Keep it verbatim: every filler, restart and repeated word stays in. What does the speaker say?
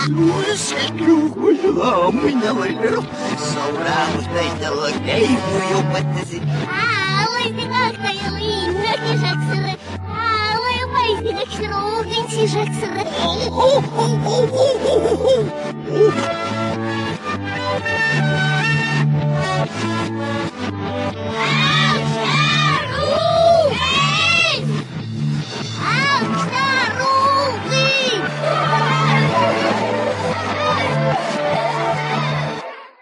Suosikliukui aamuinavailiu. Sauraamus näitä loikkeimuju pattasi. Aloitin ja liinnakisaksere. Aloin paistinaksero uukin sisaksere.